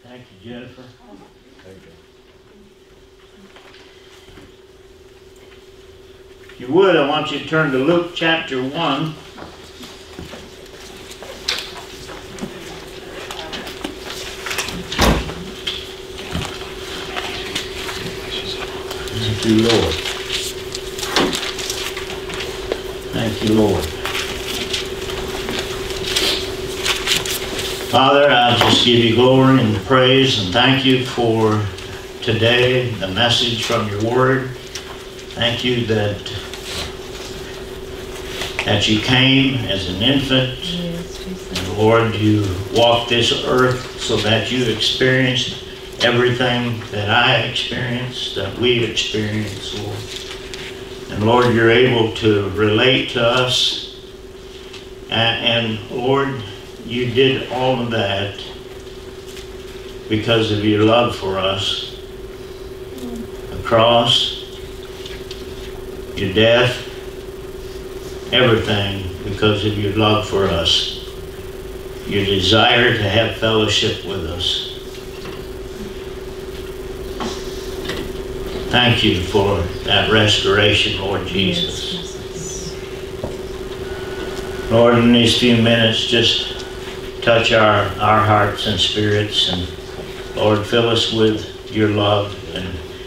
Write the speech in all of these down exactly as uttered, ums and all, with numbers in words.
Thank you, Jennifer. There you go. If you would, I want you to turn to Luke chapter one. Thank you, Lord. Thank you, Lord. Father, I just give you glory and praise and thank you for today, the message from your word. Thank you that, that you came as an infant. And Lord, you walked this earth so that you experienced everything that I experienced, that we experienced, Lord. And Lord, you're able to relate to us. And, and Lord, you did all of that because of your love for us. The cross, your death, everything because of your love for us. Your desire to have fellowship with us. Thank you for that restoration, Lord Jesus. Lord, in these few minutes, just touch our, our hearts and spirits, and Lord, fill us with your love, and,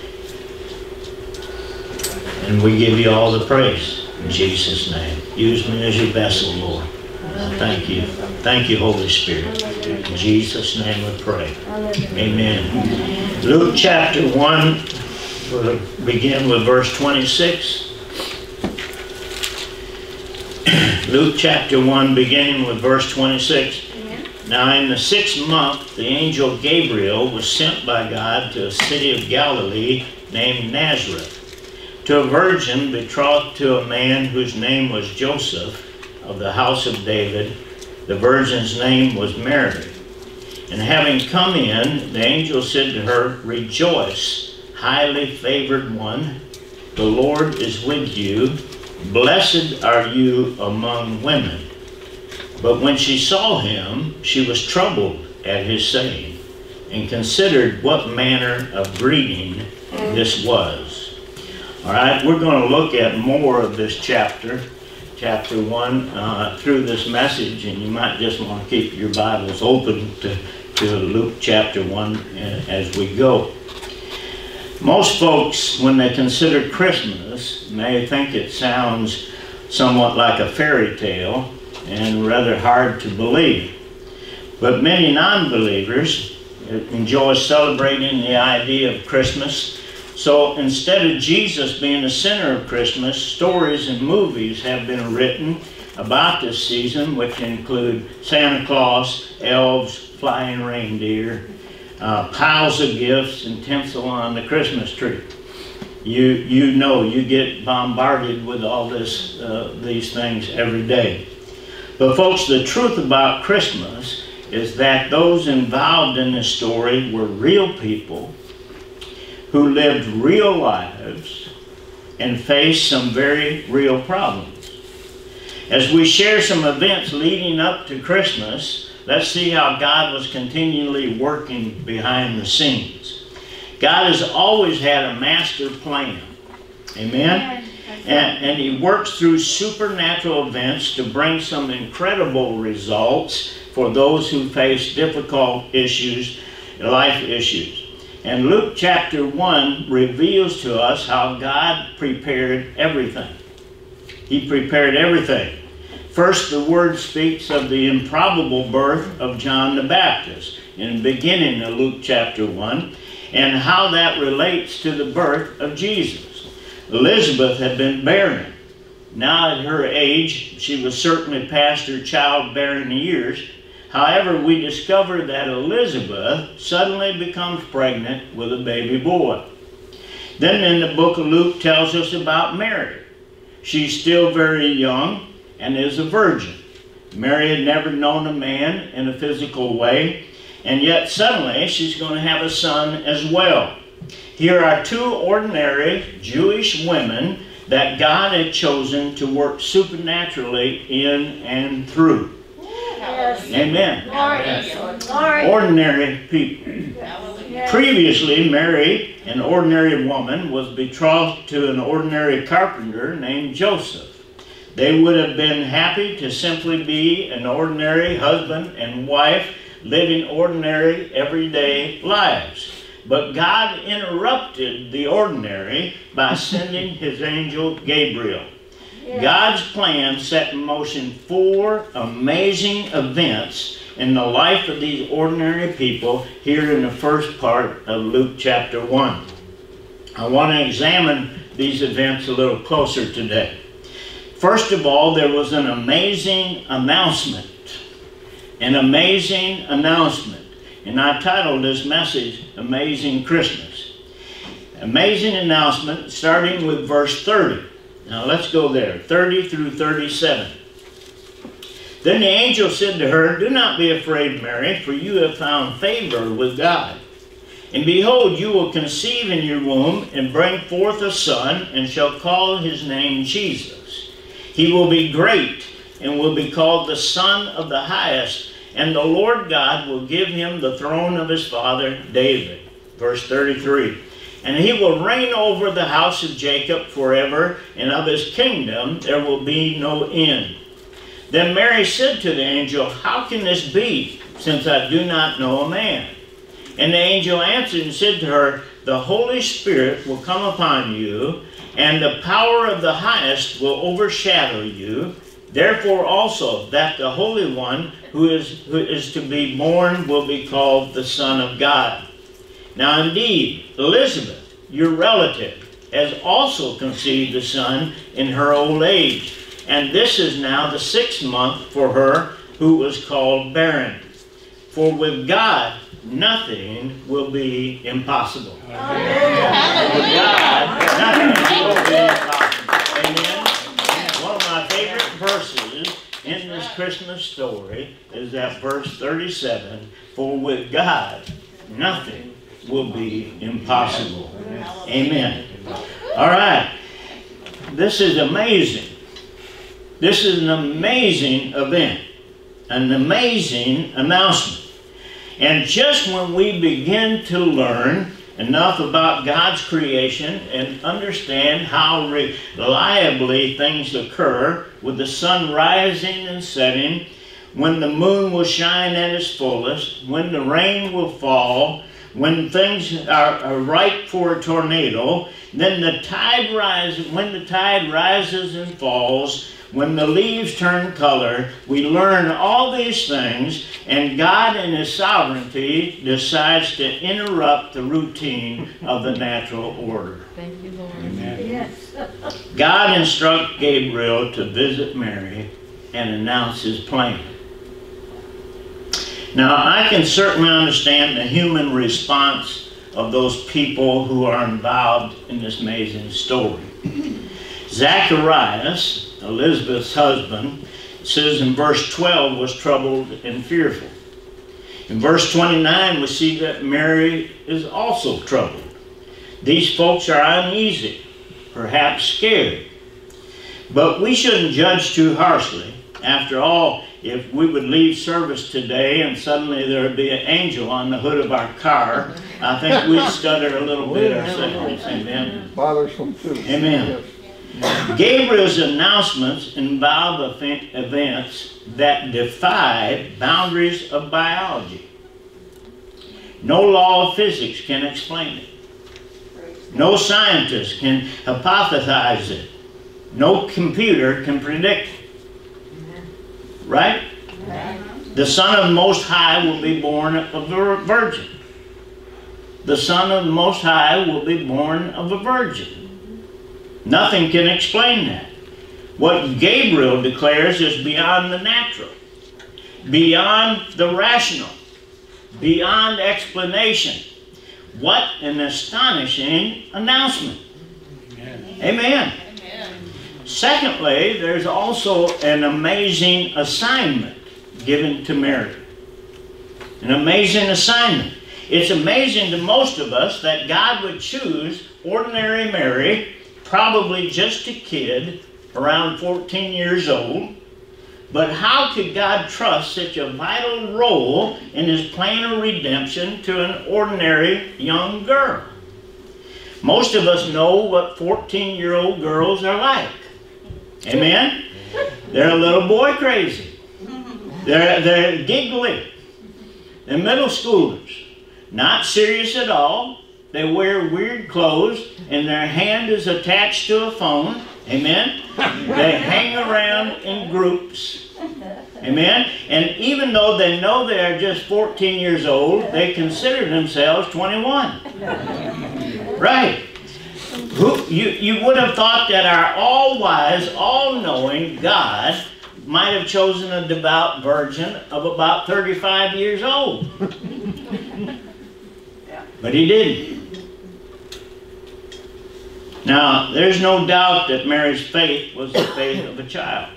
and we give you all the praise in Jesus' name. Use me as your vessel, Lord. Thank you. Thank you, Holy Spirit. In Jesus' name we pray. Amen. Luke chapter one, we'll begin with verse twenty-six. Luke chapter one, beginning with verse twenty-six. Now in the sixth month, the angel Gabriel was sent by God to a city of Galilee named Nazareth, to a virgin betrothed to a man whose name was Joseph, of the house of David. The virgin's name was Mary. And having come in, the angel said to her, "Rejoice, highly favored one, the Lord is with you. Blessed are you among women." But when she saw him, she was troubled at his saying, and considered what manner of greeting this was. All right, we're going to look at more of this chapter, chapter one, uh, through this message, and you might just want to keep your Bibles open to, to Luke chapter one as we go. Most folks, when they consider Christmas, may think it sounds somewhat like a fairy tale and rather hard to believe. But many non-believers enjoy celebrating the idea of Christmas. So instead of Jesus being the center of Christmas, stories and movies have been written about this season, which include Santa Claus, elves, flying reindeer, uh, piles of gifts, and tinsel on the Christmas tree. You, you know, you get bombarded with all this, uh, these things every day. But folks, the truth about Christmas is that those involved in this story were real people who lived real lives and faced some very real problems. As we share some events leading up to Christmas, let's see how God was continually working behind the scenes. God has always had a master plan. Amen? And, and he works through supernatural events to bring some incredible results for those who face difficult issues, life issues. And Luke chapter one reveals to us how God prepared everything. He prepared everything. First, the word speaks of the improbable birth of John the Baptist in the beginning of Luke chapter one, and how that relates to the birth of Jesus. Elizabeth had been barren. Now at her age, she was certainly past her childbearing years. However, we discover that Elizabeth suddenly becomes pregnant with a baby boy. Then in the book of Luke tells us about Mary. She's still very young and is a virgin. Mary had never known a man in a physical way, and yet suddenly she's going to have a son as well. Here are two ordinary Jewish women that God had chosen to work supernaturally in and through. Yes. Amen. Glory. Glory. Ordinary people. Yes. Previously, Mary, an ordinary woman, was betrothed to an ordinary carpenter named Joseph. They would have been happy to simply be an ordinary husband and wife living ordinary, everyday lives. But God interrupted the ordinary by sending his angel Gabriel. Yes. God's plan set in motion four amazing events in the life of these ordinary people here in the first part of Luke chapter one. I want to examine these events a little closer today. First of all, there was an amazing announcement. An amazing announcement. And I titled this message, Amazing Christmas. Amazing announcement starting with verse thirty. Now let's go there, thirty through thirty-seven. Then the angel said to her, "Do not be afraid, Mary, for you have found favor with God. And behold, you will conceive in your womb and bring forth a son, and shall call his name Jesus. He will be great and will be called the Son of the Highest, and the Lord God will give him the throne of his father David." Verse thirty-three. "And he will reign over the house of Jacob forever, and of his kingdom there will be no end." Then Mary said to the angel, "How can this be, since I do not know a man?" And the angel answered and said to her, "The Holy Spirit will come upon you, and the power of the Highest will overshadow you. Therefore also that the Holy One who is, who is to be born will be called the Son of God. Now indeed, Elizabeth, your relative, has also conceived a son in her old age. And this is now the sixth month for her who was called barren. For with God, nothing will be impossible." Amen. With God, nothing will be impossible. Amen. One of my favorite verses in this Christmas story is that verse thirty-seven, "For with God, nothing will be impossible." Amen. All right. This is amazing. This is an amazing event. An amazing announcement. And just when we begin to learn enough about God's creation and understand how reliably things occur, with the sun rising and setting, when the moon will shine at its fullest, when the rain will fall, when things are, are ripe for a tornado, then the tide rises, when the tide rises and falls, when the leaves turn color, we learn all these things, and God in his sovereignty decides to interrupt the routine of the natural order. Thank you, Lord. Amen. Yes. God instructs Gabriel to visit Mary and announce his plan. Now, I can certainly understand the human response of those people who are involved in this amazing story. Zacharias, Elizabeth's husband, says in verse twelve, was troubled and fearful. In verse twenty-nine, we see that Mary is also troubled. These folks are uneasy, perhaps scared. But we shouldn't judge too harshly. After all, if we would leave service today and suddenly there would be an angel on the hood of our car, I think we'd stutter a little bit ourselves. Amen. Bothersome too. Amen. Gabriel's announcements involve events that defy boundaries of biology. No law of physics can explain it. No scientist can hypothesize it. No computer can predict it. Right? The Son of the Most High will be born of a virgin. The Son of the Most High will be born of a virgin. Nothing can explain that. What Gabriel declares is beyond the natural, beyond the rational, beyond explanation. What an astonishing announcement. Amen. Amen. Amen. Secondly, there's also an amazing assignment given to Mary. An amazing assignment. It's amazing to most of us that God would choose ordinary Mary, probably just a kid, around fourteen years old, But how could God trust such a vital role in his plan of redemption to an ordinary young girl? Most of us know what fourteen-year-old girls are like. Amen? They're a little boy crazy. They're, they're giggly. They're middle schoolers. Not serious at all. They wear weird clothes and their hand is attached to a phone. Amen? They hang around in groups. Amen? And even though they know they are just fourteen years old, they consider themselves twenty-one. Right. Who, you, you would have thought that our all-wise, all-knowing God might have chosen a devout virgin of about thirty-five years old. But he didn't. Now, there's no doubt that Mary's faith was the faith of a child.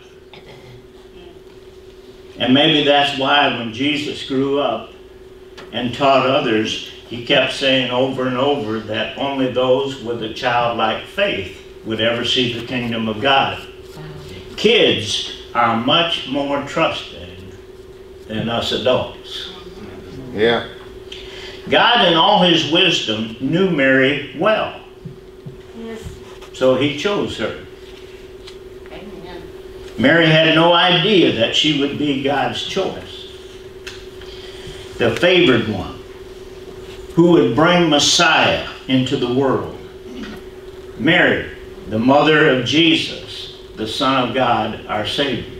And maybe that's why when Jesus grew up and taught others, he kept saying over and over that only those with a childlike faith would ever see the kingdom of God. Kids are much more trusting than us adults. Yeah. God in all his wisdom knew Mary well. So he chose her. Amen. Mary had no idea that she would be God's choice. The favored one who would bring Messiah into the world. Mary, the mother of Jesus, the Son of God, our Savior.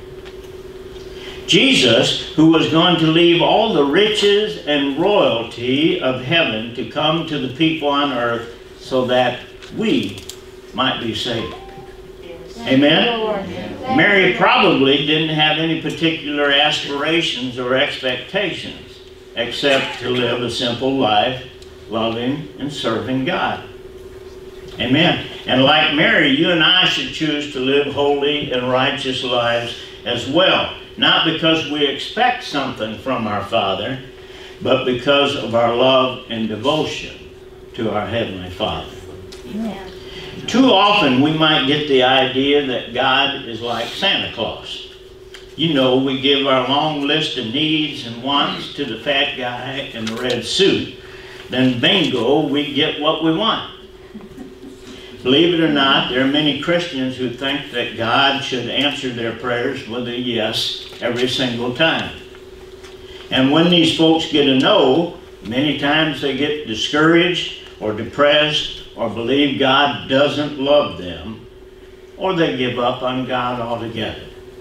Jesus, who was going to leave all the riches and royalty of heaven to come to the people on earth so that we might be saved. Amen? Mary probably didn't have any particular aspirations or expectations except to live a simple life, loving and serving God. Amen. And like Mary, you and I should choose to live holy and righteous lives as well. Not because we expect something from our Father, but because of our love and devotion to our Heavenly Father. Amen. Too often we might get the idea that God is like Santa Claus. You know, we give our long list of needs and wants to the fat guy in the red suit. Then bingo, we get what we want. Believe it or not, there are many Christians who think that God should answer their prayers with a yes every single time. And when these folks get a no, many times they get discouraged or depressed or believe God doesn't love them, or they give up on God altogether.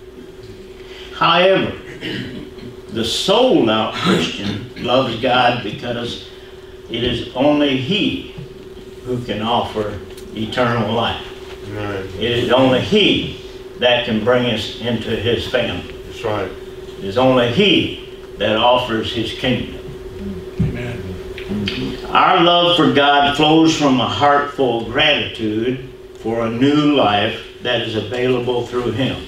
However, the sold-out Christian loves God because it is only He who can offer eternal life. Right. It is only He that can bring us into His family. That's right. It is only He that offers His kingdom. Amen. Our love for God flows from a heart full of gratitude for a new life that is available through Him.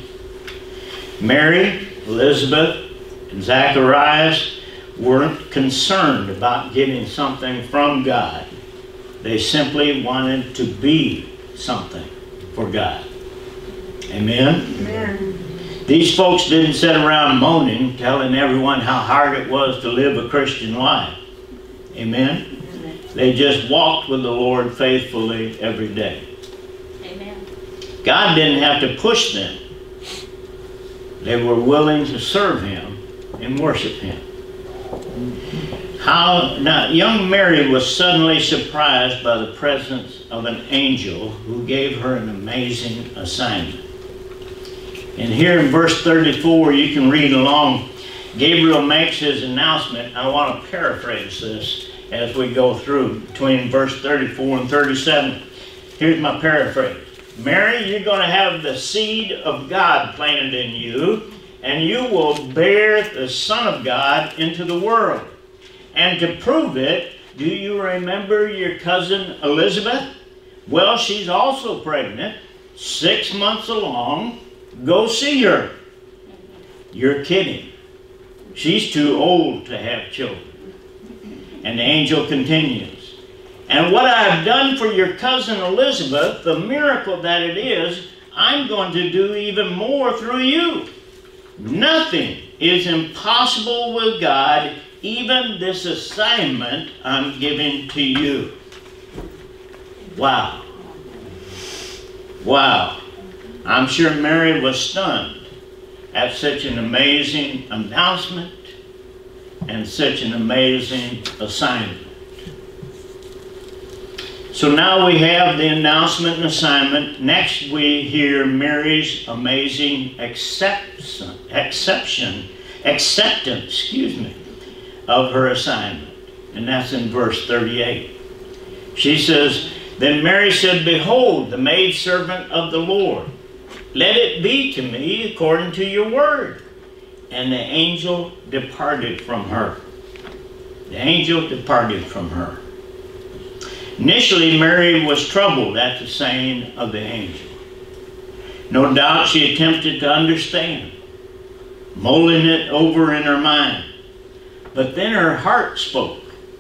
Mary, Elizabeth, and Zacharias weren't concerned about getting something from God. They simply wanted to be something for God. Amen? Amen. These folks didn't sit around moaning, telling everyone how hard it was to live a Christian life. Amen? They just walked with the Lord faithfully every day. Amen. God didn't have to push them. They were willing to serve Him and worship Him. How, now, young Mary was suddenly surprised by the presence of an angel who gave her an amazing assignment. And here in verse thirty-four, you can read along. Gabriel makes his announcement. I want to paraphrase this as we go through between verse thirty-four and thirty-seven. Here's my paraphrase. Mary, you're going to have the seed of God planted in you, and you will bear the Son of God into the world. And to prove it, do you remember your cousin Elizabeth? Well, she's also pregnant, six months along. Go see her. You're kidding. She's too old to have children. And the angel continues. And what I've done for your cousin Elizabeth, the miracle that it is, I'm going to do even more through you. Nothing is impossible with God, even this assignment I'm giving to you. Wow. Wow. I'm sure Mary was stunned at such an amazing announcement and such an amazing assignment. So now we have the announcement and assignment. Next we hear Mary's amazing acceptance, exception, acceptance, excuse me, of her assignment. And that's in verse thirty-eight. She says, "Then Mary said, Behold, the maidservant of the Lord. Let it be to me according to your word. And the angel departed from her." The angel departed from her. Initially, Mary was troubled at the saying of the angel. No doubt she attempted to understand, mulling it over in her mind. But then her heart spoke.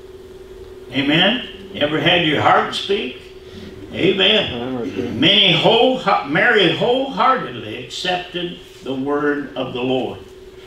Amen? You ever had your heart speak? Amen. Many whole, Mary wholeheartedly accepted the word of the Lord.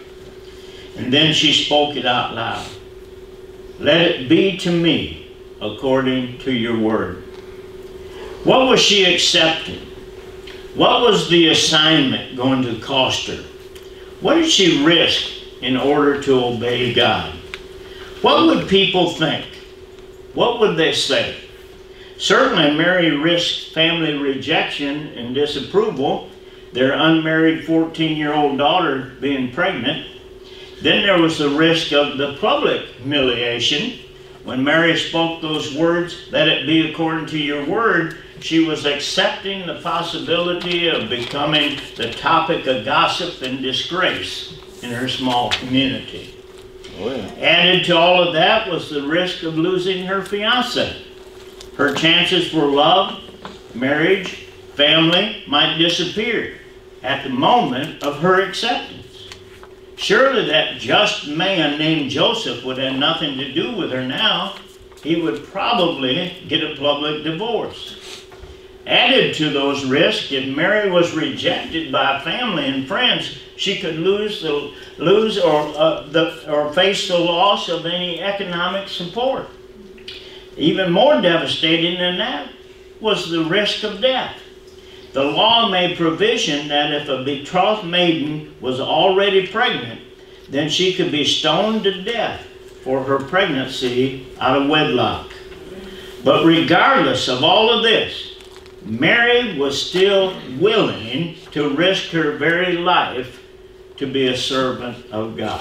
And then she spoke it out loud. "Let it be to me according to your word." What was she accepting? What was the assignment going to cost her? What did she risk in order to obey God? What would people think? What would they say? Certainly Mary risked family rejection and disapproval, their unmarried fourteen-year-old daughter being pregnant. Then there was the risk of the public humiliation. When Mary spoke those words, "Let it be according to your word," she was accepting the possibility of becoming the topic of gossip and disgrace in her small community. Oh, yeah. Added to all of that was the risk of losing her fiancé. Her chances for love, marriage, family might disappear at the moment of her acceptance. Surely that just man named Joseph would have nothing to do with her now. He would probably get a public divorce. Added to those risks, if Mary was rejected by family and friends, she could lose the lose or uh, the or face the loss of any economic support. Even more devastating than that was the risk of death. The law made provision that if a betrothed maiden was already pregnant, then she could be stoned to death for her pregnancy out of wedlock. But regardless of all of this, Mary was still willing to risk her very life to be a servant of God.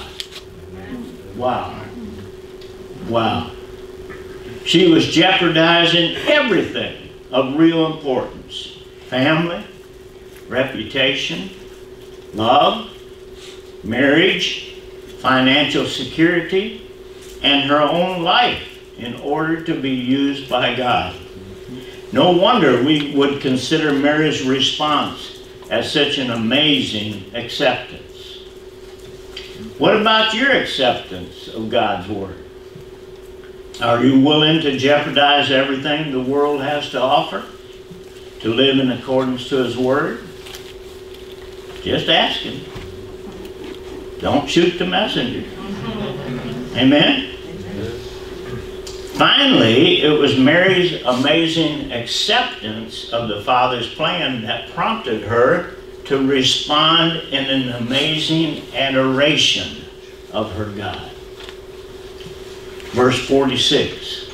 Wow. Wow. She was jeopardizing everything of real importance. Family, reputation, love, marriage, financial security, and her own life in order to be used by God. No wonder we would consider Mary's response as such an amazing acceptance. What about your acceptance of God's Word? Are you willing to jeopardize everything the world has to offer to live in accordance to His Word? Just ask Him. Don't shoot the messenger. Amen? Finally, it was Mary's amazing acceptance of the Father's plan that prompted her to respond in an amazing adoration of her God. Verse forty-six.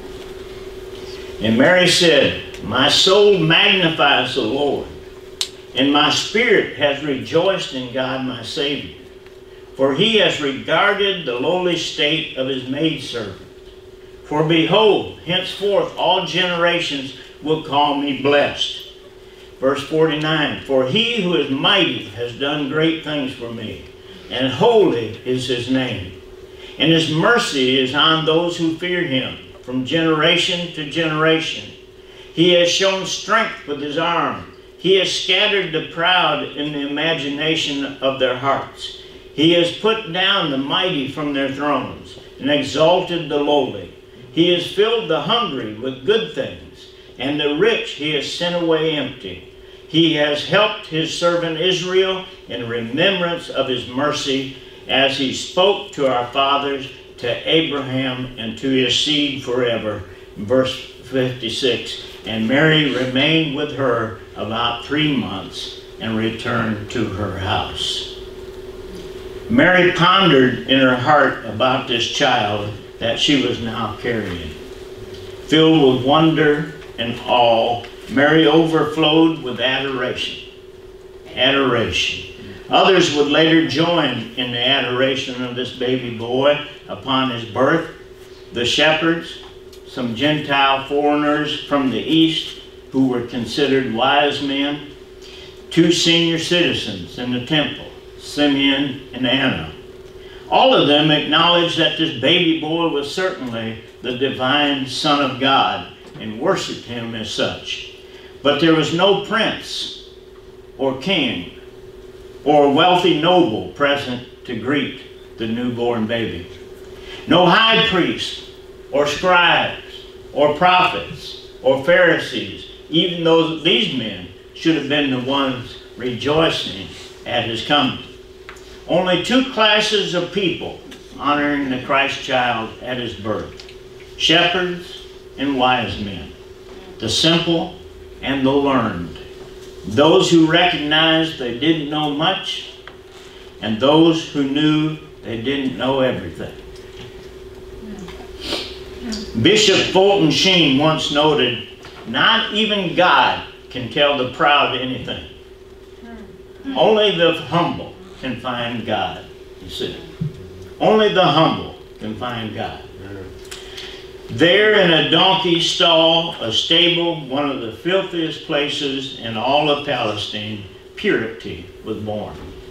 And Mary said, "My soul magnifies the Lord, and my spirit has rejoiced in God my Savior. For He has regarded the lowly state of His maidservant. For behold, henceforth all generations will call me blessed." Verse forty-nine. "For He who is mighty has done great things for me, and holy is His name. And His mercy is on those who fear Him from generation to generation. He has shown strength with His arm. He has scattered the proud in the imagination of their hearts. He has put down the mighty from their thrones and exalted the lowly. He has filled the hungry with good things, and the rich He has sent away empty. He has helped his servant Israel in remembrance of his mercy, as he spoke to our fathers, to Abraham, and to his seed forever. Verse fifty-six, and Mary remained with her about three months and returned to her house. Mary pondered in her heart about this child that she was now carrying. Filled with wonder and awe, Mary overflowed with adoration. Adoration. Others would later join in the adoration of this baby boy upon his birth. The shepherds, some Gentile foreigners from the east who were considered wise men, two senior citizens in the temple, Simeon and Anna. All of them acknowledged that this baby boy was certainly the divine Son of God and worshiped him as such. But there was no prince or king or wealthy noble present to greet the newborn baby. No high priest or scribes or prophets or Pharisees, even though these men should have been the ones rejoicing at his coming. Only two classes of people honoring the Christ child at his birth: shepherds and wise men, the simple and the learned, those who recognized they didn't know much, and those who knew they didn't know everything. Bishop Fulton Sheen once noted, "Not even God can tell the proud anything. Only the humble can find God." You see, only the humble can find God. There in a donkey stall, a stable, one of the filthiest places in all of Palestine, purity was born.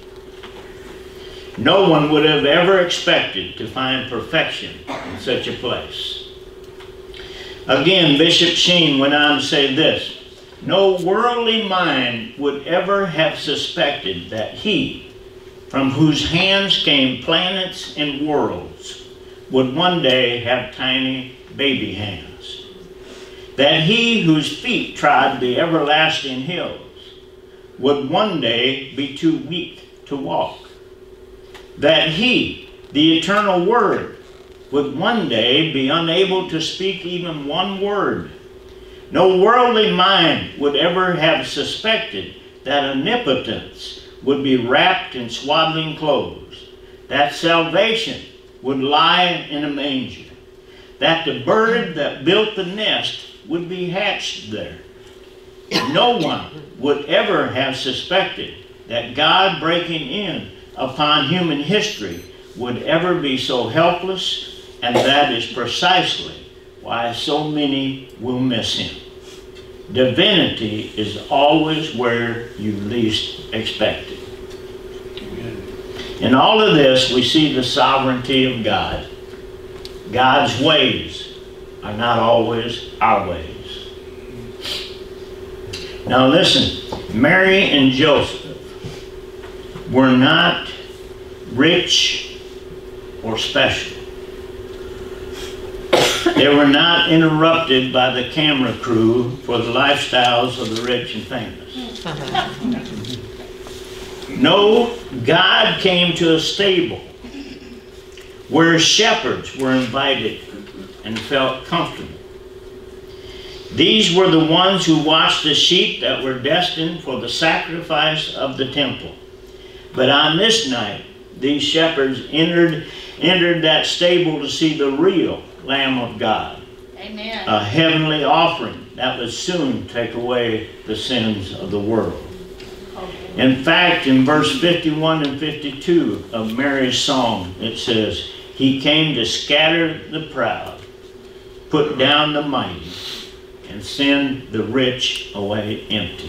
No one would have ever expected to find perfection in such a place. Again, Bishop Sheen went on to say this: "No worldly mind would ever have suspected that he, from whose hands came planets and worlds, would one day have tiny baby hands. That he whose feet trod the everlasting hills would one day be too weak to walk. That he, the eternal Word, would one day be unable to speak even one word. No worldly mind would ever have suspected that omnipotence would be wrapped in swaddling clothes, that salvation would lie in a manger, that the bird that built the nest would be hatched there. No one would ever have suspected that God breaking in upon human history would ever be so helpless, and that is precisely why so many will miss him. Divinity is always where you least expect it." In all of this, we see the sovereignty of God. God's ways are not always our ways. Now listen, Mary and Joseph were not rich or special. They were not interrupted by the camera crew for the lifestyles of the rich and famous. No, God came to a stable where shepherds were invited and felt comfortable. These were the ones who watched the sheep that were destined for the sacrifice of the temple. But on this night, these shepherds entered, entered that stable to see the real Lamb of God. Amen. A heavenly offering that would soon take away the sins of the world. In fact, in verse fifty-one and fifty-two of Mary's song, it says, "He came to scatter the proud, put down the mighty, and send the rich away empty."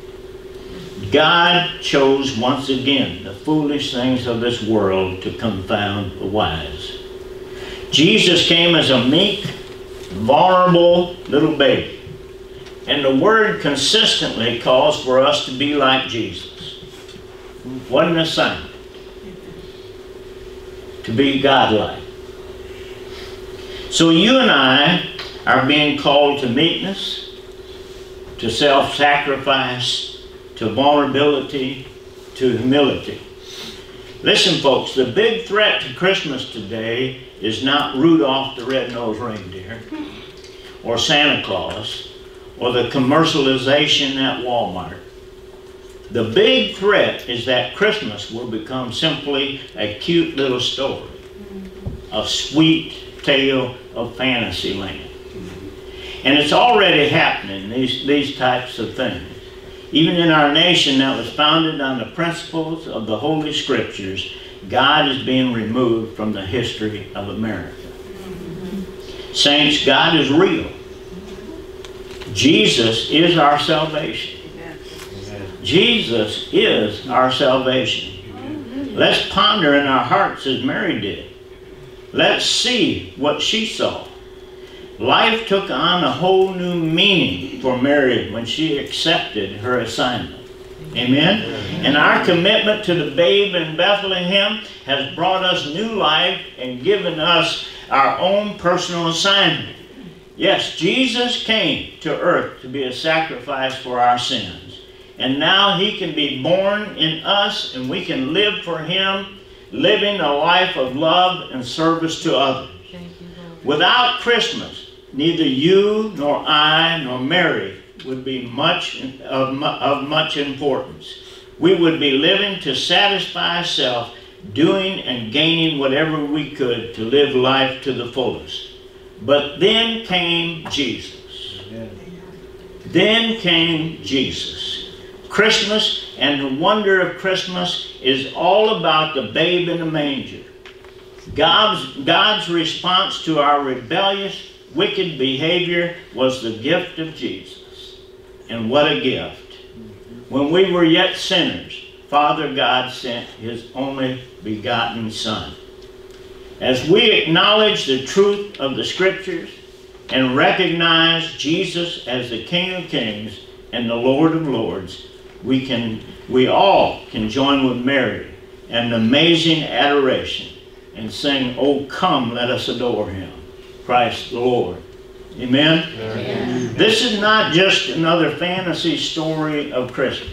God chose once again the foolish things of this world to confound the wise. Jesus came as a meek, vulnerable little baby. And the Word consistently calls for us to be like Jesus. What an assignment. To be godlike. So you and I are being called to meekness, to self-sacrifice, to vulnerability, to humility. Listen, folks, the big threat to Christmas today is not Rudolph the Red-Nosed Reindeer or Santa Claus or the commercialization at Walmart. The big threat is that Christmas will become simply a cute little story, a sweet tale of fantasy land. And it's already happening, these, these types of things. Even in our nation that was founded on the principles of the Holy Scriptures, God is being removed from the history of America. Mm-hmm. Saints, God is real. Jesus is our salvation. Amen. Jesus is our salvation. Mm-hmm. Let's ponder in our hearts as Mary did. Let's see what she saw. Life took on a whole new meaning for Mary when she accepted her assignment. Amen? Amen? And our commitment to the babe in Bethlehem has brought us new life and given us our own personal assignment. Yes, Jesus came to earth to be a sacrifice for our sins. And now He can be born in us and we can live for Him, living a life of love and service to others. Without Christmas, neither you nor I nor Mary would be much of, of much importance. We would be living to satisfy self, doing and gaining whatever we could to live life to the fullest. But then came Jesus. Then came Jesus. Christmas and the wonder of Christmas is all about the babe in the manger. God's, God's response to our rebellious, wicked behavior was the gift of Jesus. And what a gift. When we were yet sinners, Father God sent His only begotten Son. As we acknowledge the truth of the Scriptures and recognize Jesus as the King of Kings and the Lord of Lords, we, can, we all can join with Mary in an amazing adoration and sing, "Oh, come, let us adore Him, Christ the Lord." Amen? Amen. This is not just another fantasy story of Christmas.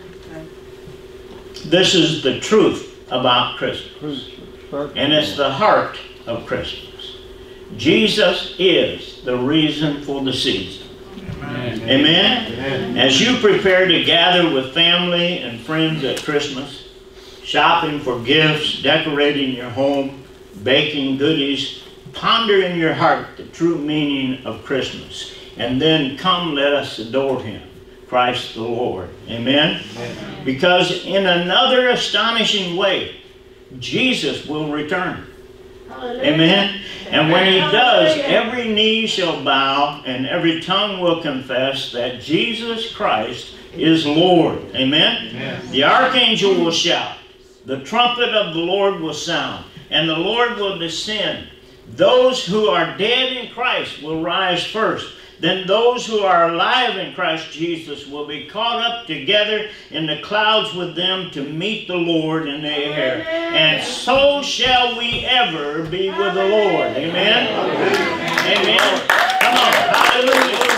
This is the truth about Christmas. And it's the heart of Christmas. Jesus is the reason for the season. Amen. Amen? Amen. As you prepare to gather with family and friends at Christmas, shopping for gifts, decorating your home, baking goodies, ponder in your heart the true meaning of Christmas. And then come, let us adore Him, Christ the Lord. Amen? Amen. Because in another astonishing way, Jesus will return. Hallelujah. Amen? And when He does, every knee shall bow and every tongue will confess that Jesus Christ is Lord. Amen? Amen. The archangel will shout. The trumpet of the Lord will sound. And the Lord will descend. Those who are dead in Christ will rise first. Then those who are alive in Christ Jesus will be caught up together in the clouds with them to meet the Lord in the air. And so shall we ever be with the Lord. Amen? Amen. Come on. Hallelujah.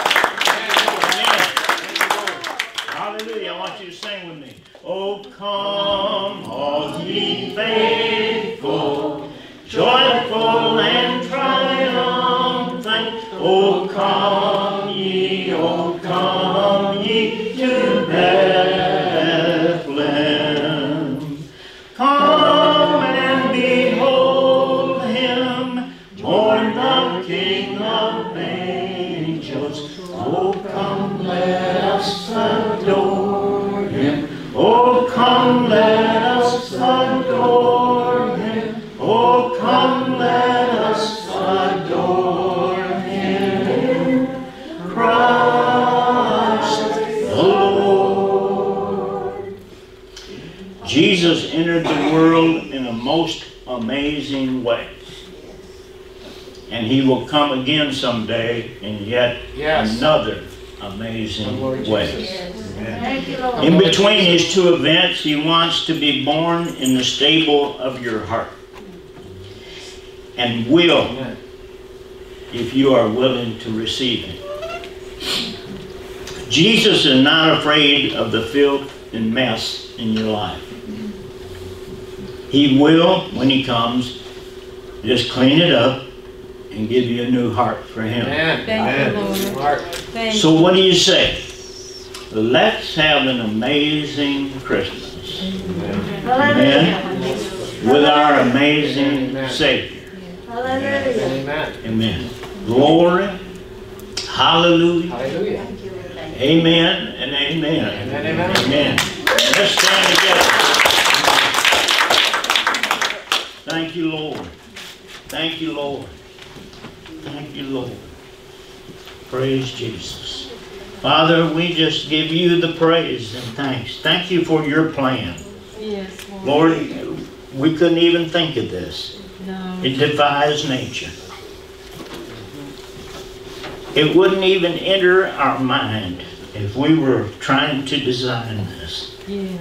Amen. Hallelujah. I want you to sing with me. Oh, come, all ye faithful, joyful and triumphant. Oh, come ye, oh, come ye to Bethlehem. Come and behold Him, born the King of angels. Oh, come, let us adore Him. Oh, come, let us adore Him. Oh, come, let us adore Him, Christ the Lord. Jesus entered the world in a most amazing way. And He will come again someday in yet yes. another amazing way. Yes. In between these two events, He wants to be born in the stable of your heart. And will, if you are willing to receive Him. Jesus is not afraid of the filth and mess in your life. He will, when He comes, just clean it up and give you a new heart for Him. Amen. Thank you, Lord. Thank So what do you say? Let's have an amazing Christmas. Amen. With our amazing Savior. Amen. Amen. Glory. Hallelujah. Hallelujah. Amen and amen. Amen, amen. Amen. Let's stand together. Thank you, Lord. Thank you, Lord. Thank you, Lord. Praise Jesus. Father, we just give you the praise and thanks. Thank you for your plan. Yes, Lord. Lord, we couldn't even think of this. No. It defies nature. It wouldn't even enter our mind if we were trying to design this. Yes.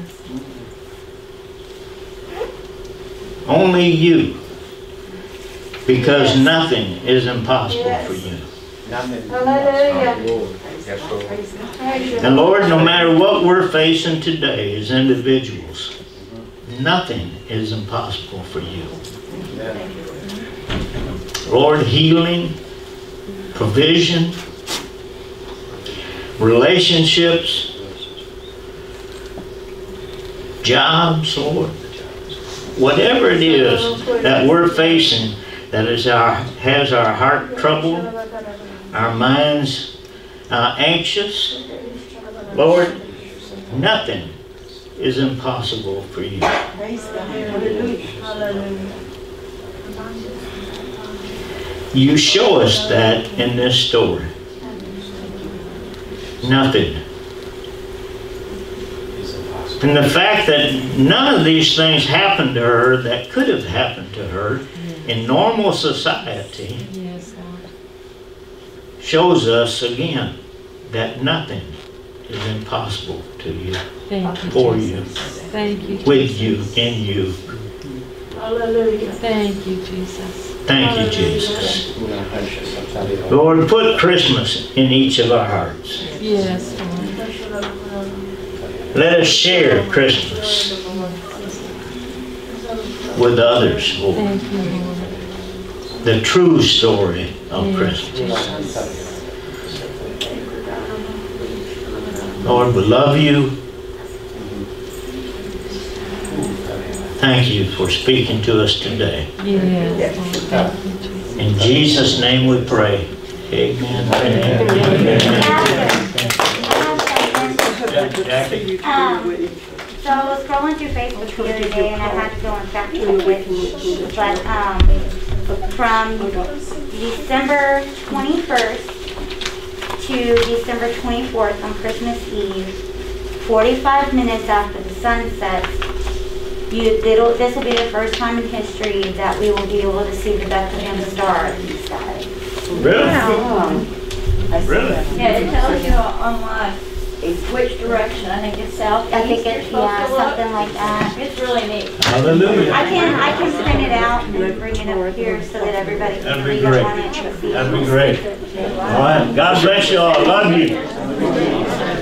Only you. Because nothing is impossible for you. Nothing. Hallelujah. Yes, Lord. And Lord, no matter what we're facing today as individuals, nothing is impossible for you. Amen. Lord, healing, provision, relationships, jobs, Lord. Whatever it is that we're facing that is our, has our heart troubled, our minds uh, anxious, Lord, nothing is impossible for you. You show us that in this story. Nothing. And the fact that none of these things happened to her that could have happened to her in normal society Yes, Lord. shows us again that nothing is impossible to you, Thank you, for Jesus. you, Thank you, with Jesus. you, in you. Thank you, Jesus. Thank you, Jesus. Lord, put Christmas in each of our hearts. Yes, Lord. Let us share Christmas with others, Lord. Thank you, Lord. The true story of Yes, Christmas. Jesus. Lord, we love you. Thank you for speaking to us today. Yes, Lord. Thank you, Jesus. In Jesus' name we pray. Amen. Amen. Jackie. Um, so I was scrolling through Facebook the other day and I had to go and fact check it. But um, from December twenty-first to December twenty-fourth on Christmas Eve, forty-five minutes after the sun sets, you, it'll, this will be the first time in history that we will be able to see the Bethlehem star in the sky. Really? Really? Yeah, it tells you on like which direction. I think it's south. I think it's, yeah, something like that. It's really neat. Hallelujah. I can, I can print it out and bring it up here so that everybody can That'd be read up great. on it and see. That'd be great. All right. God bless you all. Love you.